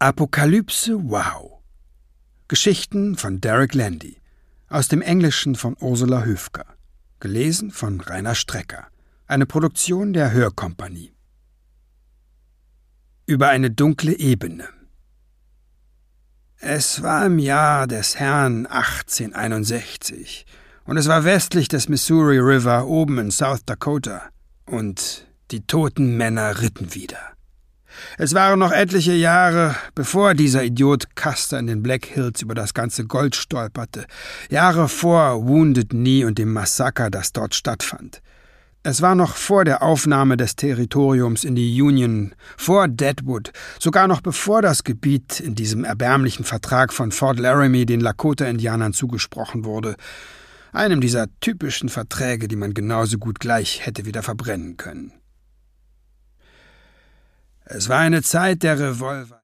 Apokalypse Wow. Geschichten von Derek Landy. Aus dem Englischen von Ursula Höfker. Gelesen von Rainer Strecker. Eine Produktion der Hörkompanie. Über eine dunkle Ebene. Es war im Jahr des Herrn 1861 und es war westlich des Missouri River oben in South Dakota und die toten Männer ritten wieder. Es waren noch etliche Jahre, bevor dieser Idiot Custer in den Black Hills über das ganze Gold stolperte, Jahre vor Wounded Knee und dem Massaker, das dort stattfand. Es war noch vor der Aufnahme des Territoriums in die Union, vor Deadwood, sogar noch bevor das Gebiet in diesem erbärmlichen Vertrag von Fort Laramie den Lakota-Indianern zugesprochen wurde, einem dieser typischen Verträge, die man genauso gut gleich hätte wieder verbrennen können. Es war eine Zeit der Revolver.